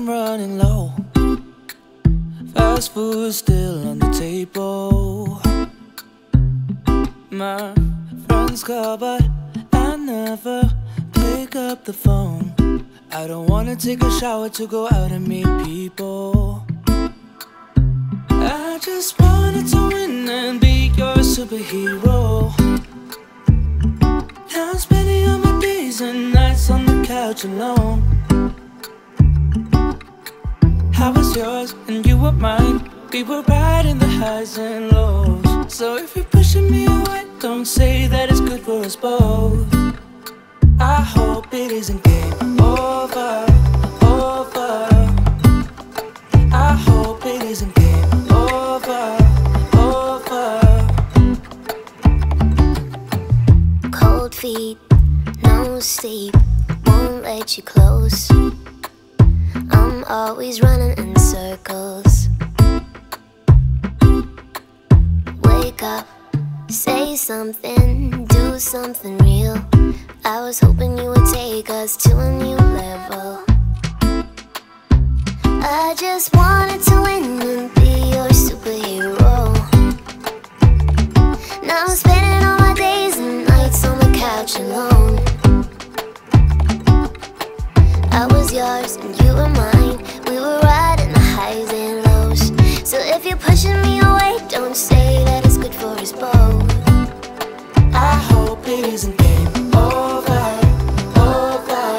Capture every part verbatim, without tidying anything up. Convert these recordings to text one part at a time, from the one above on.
running low. Fast food still on the table. My friends call but I never pick up the phone. I don't wanna take a shower to go out and meet people. I just wanted to win and be your superhero. Now I'm spending all my days and nights on the couch alone. How was yours and you were mine? We were riding the highs and lows. So if you're pushing me away, don't say that it's good for us both. I hope it isn't game over, over. I hope it isn't game over, over. Cold feet, no sleep, won't let you close. I'm always running in circles. Wake up, say something, do something real. I was hoping you would take us to a new level. I just wanted to win and be your superhero. Now I'm spending all my days and nights on the couch alone. I was yours and you were mine. We were riding the highs and lows. So if you're pushing me away, don't say that it's good for us both. I hope it isn't game over, over.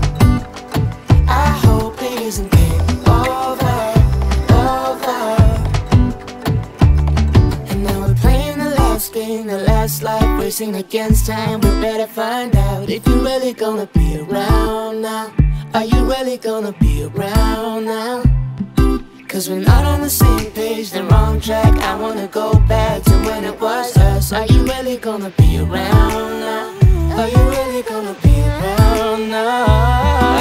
I hope it isn't game over, over. And now we're playing the last game, the last life, racing against time. We better find out if you're really gonna be around now. Are you really gonna be around now? Cause we're not on the same page, the wrong track. I wanna go back to when it was us. Are you really gonna be around now? Are you really gonna be around now?